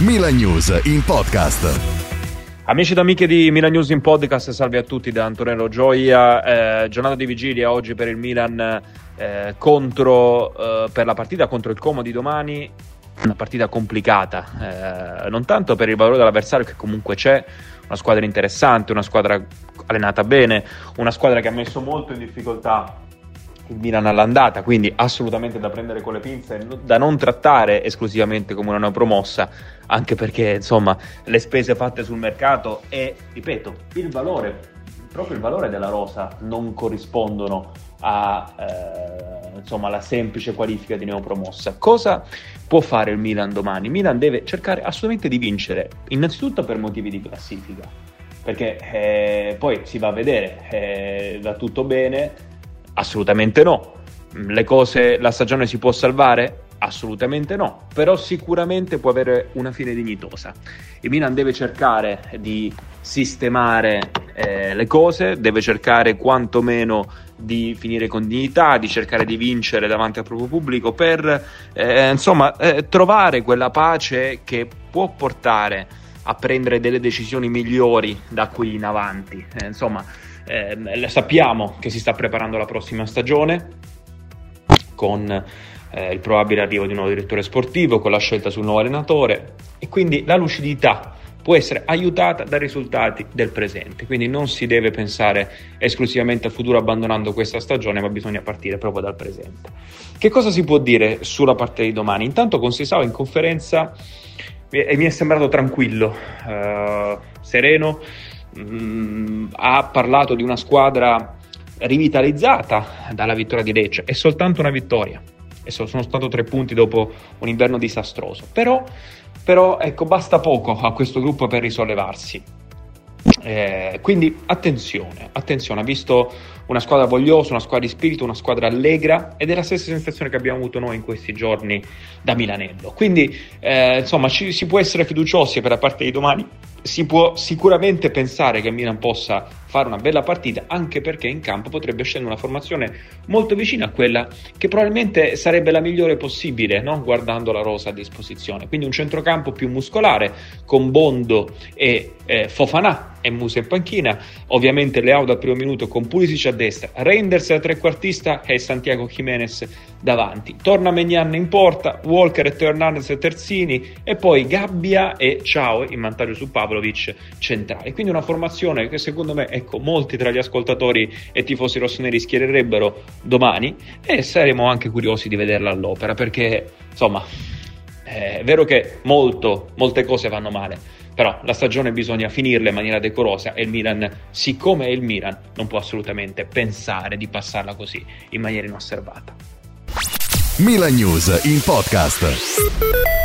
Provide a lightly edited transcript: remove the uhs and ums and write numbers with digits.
Milan News in podcast. Amici ed amiche di Milan News in podcast, salve a tutti da Antonello Gioia. Giornata di vigilia oggi per il Milan per la partita contro il Como di domani. Una partita complicata, non tanto per il valore dell'avversario che comunque c'è, una squadra interessante, una squadra allenata bene, una squadra che ha messo molto in difficoltà il Milan all'andata, quindi assolutamente da prendere con le pinze, da non trattare esclusivamente come una neopromossa, anche perché insomma le spese fatte sul mercato e, ripeto, proprio il valore della rosa non corrispondono alla semplice qualifica di neopromossa. Cosa può fare il Milan domani? Il Milan deve cercare assolutamente di vincere, innanzitutto per motivi di classifica, perché poi si va a vedere, va tutto bene? Assolutamente no. La stagione si può salvare? Assolutamente no, però sicuramente può avere una fine dignitosa. Il Milan deve cercare di sistemare le cose, deve cercare quantomeno di finire con dignità, di cercare di vincere davanti al proprio pubblico per trovare quella pace che può portare a prendere delle decisioni migliori da qui in avanti. Sappiamo che si sta preparando la prossima stagione con il probabile arrivo di un nuovo direttore sportivo, con la scelta sul nuovo allenatore, e quindi la lucidità può essere aiutata dai risultati del presente, quindi non si deve pensare esclusivamente al futuro abbandonando questa stagione, ma bisogna partire proprio dal presente. Che cosa si può dire sulla partita di domani? Intanto Conceição in conferenza mi è sembrato tranquillo, sereno, ha parlato di una squadra rivitalizzata dalla vittoria di Lecce. È soltanto una vittoria e sono stato 3 punti dopo un inverno disastroso, però ecco, basta poco a questo gruppo per risollevarsi, quindi attenzione, ha visto una squadra vogliosa, una squadra di spirito, una squadra allegra, ed è la stessa sensazione che abbiamo avuto noi in questi giorni da Milanello. Quindi si può essere fiduciosi per la partita di domani. Si può sicuramente pensare che il Milan possa fare una bella partita, anche perché in campo potrebbe scendere una formazione molto vicina a quella che probabilmente sarebbe la migliore possibile, no? Guardando la rosa a disposizione. Quindi un centrocampo più muscolare, con Bondo e Fofana e Musa in panchina, ovviamente Leao dal primo minuto con Pulisic a destra, Reinders da trequartista e Santiago Jimenez davanti. Torna Maignan in porta, Walker e Teo Hernandez terzini, e poi Gabbia e Ciao in vantaggio su Pavlovic centrali. Quindi una formazione che secondo me, ecco, molti tra gli ascoltatori e tifosi rossoneri schiererebbero domani, e saremo anche curiosi di vederla all'opera, perché insomma è vero che molte cose vanno male, però la stagione bisogna finirla in maniera decorosa, e il Milan, siccome è il Milan, non può assolutamente pensare di passarla così in maniera inosservata. Milan News in podcast.